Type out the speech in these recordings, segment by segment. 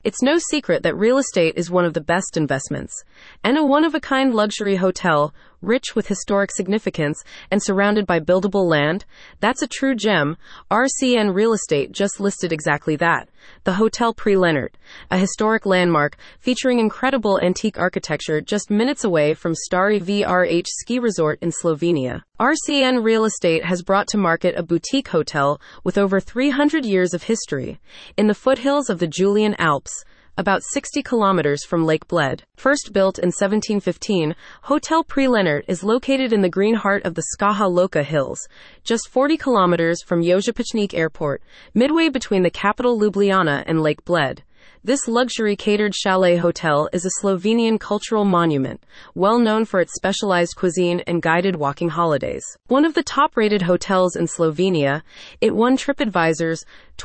It's no secret that real estate is one of the best investments. And a one-of-a-kind luxury hotel, rich with historic significance and surrounded by buildable land, that's a true gem. RCN Real Estate just listed exactly that. The Hotel Pre-Leonard, a historic landmark featuring incredible antique architecture just minutes away from Stari Vrh ski resort in Slovenia. RCN Real Estate has brought to market a boutique hotel with over 300 years of history in the foothills of the Julian Alps, about 60 kilometers from Lake Bled. First built in 1715, Hotel Pre-Leonard is located in the green heart of the Skaha Loka Hills, just 40 kilometers from Jožepičnik Airport, midway between the capital Ljubljana and Lake Bled. This luxury catered chalet hotel is a Slovenian cultural monument, well known for its specialized cuisine and guided walking holidays. One of the top-rated hotels in Slovenia, it won TripAdvisor's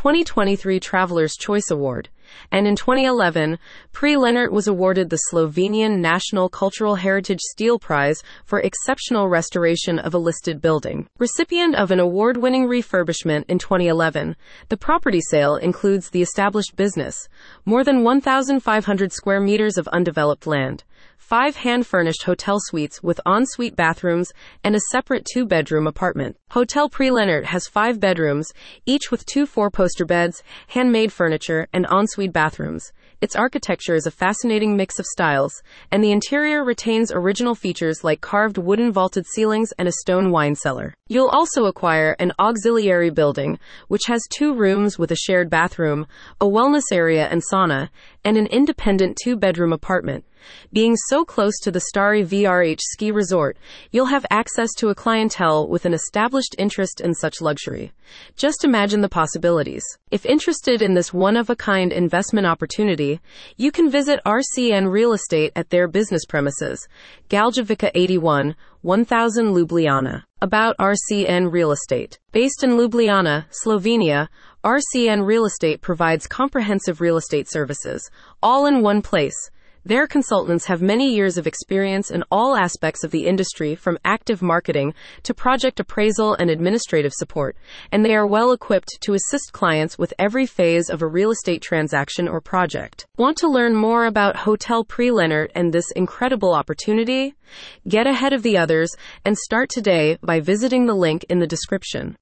2023 Traveler's Choice Award. And in 2011, Pre-Leonard was awarded the Slovenian National Cultural Heritage Steel Prize for exceptional restoration of a listed building. Recipient of an award-winning refurbishment in 2011, the property sale includes the established business, more than 1,500 square meters of undeveloped land, 5 hand-furnished hotel suites with en-suite bathrooms, and a separate 2-bedroom apartment. Hotel Pre-Leonard has 5 bedrooms, each with 2 4-poster beds, handmade furniture, and en-suite bathrooms. Its architecture is a fascinating mix of styles, and the interior retains original features like carved wooden vaulted ceilings and a stone wine cellar. You'll also acquire an auxiliary building, which has 2 rooms with a shared bathroom, a wellness area and sauna, and an independent 2-bedroom apartment. Being so close to the Stari Vrh ski resort, you'll have access to a clientele with an established interest in such luxury. Just imagine the possibilities. If interested in this one-of-a-kind investment opportunity, you can visit RCN Real Estate at their business premises, Galjevica 81, 1000 Ljubljana. About RCN Real Estate. Based in Ljubljana, Slovenia, RCN Real Estate provides comprehensive real estate services, all in one place. Their consultants have many years of experience in all aspects of the industry, from active marketing to project appraisal and administrative support, and they are well equipped to assist clients with every phase of a real estate transaction or project. Want to learn more about Hotel Pre-Leonard and this incredible opportunity? Get ahead of the others and start today by visiting the link in the description.